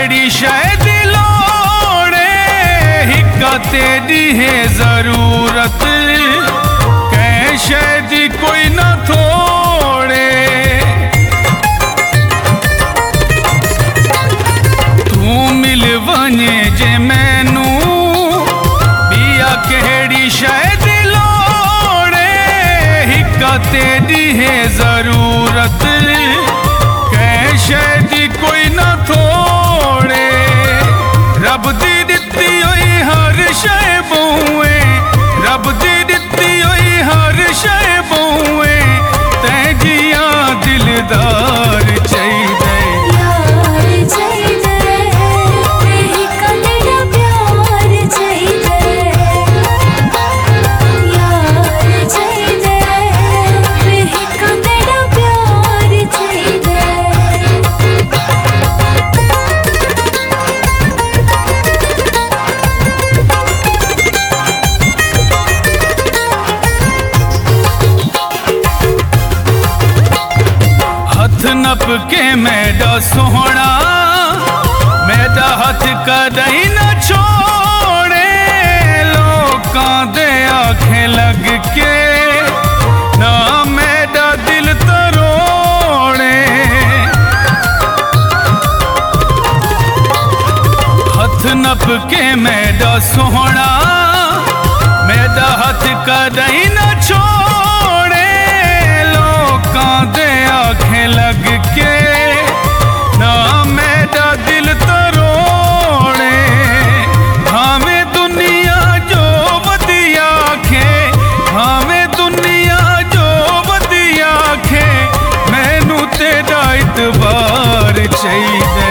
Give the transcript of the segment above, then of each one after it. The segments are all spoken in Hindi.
केड़ी शायद लोड़े हिक्का तेरी है जरूरत कह शायद कोई ना थोड़े तू मिल वने जे मैनू बिया केड़ी शायद लोड़े हिक्का तेरी है जरूरत कह शायद कोई ना थोड़े रब दी दित्ती होई हर शय बूए रब दी दित्ती होई हर शय बूए तै जिया दिलदार चाहिए नप के मैडा सोहना मैडा हथ कदई न छोड़े लोकां दे आखे लग के ना मैडा दिल तरोड़े हथ नप के मैडा सोहना मैडा हथ कदई न छोड़े लोकां दे आखे लग के ना मैडा दिल तरोड़े भावें दुनिया जो वधिया खे भावें दुनिया जो वधिया खे मैनू तेरा इतबार चाहिए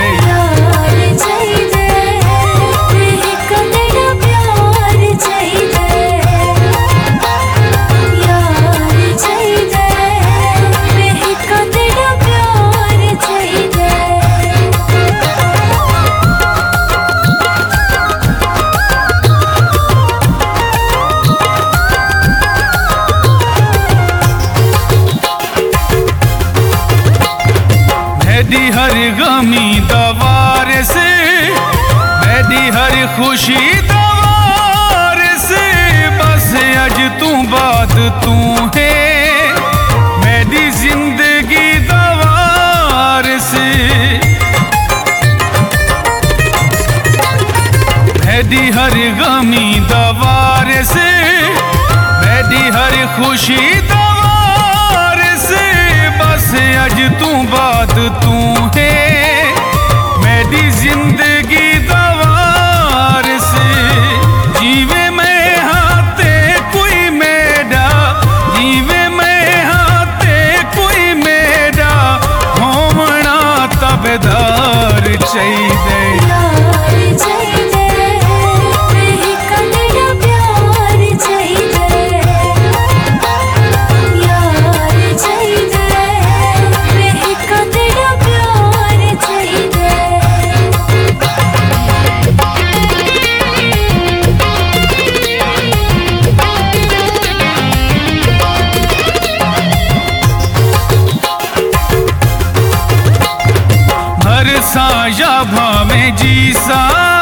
मेरी हर गमी दवार से मेरी हर खुशी दवार से बस अज तू बात तू है मेरी जिंदगी दवार से मेरी हर गमी दवार से मेरी हर खुशी दवार से बस अज तू बात तू है मेरी जिंदगी दवार से जीवे मैं हाथे कोई मेरा जीवे मैं हाथे कोई मेरा होमना तबेदार चाहिए या भावें जी सा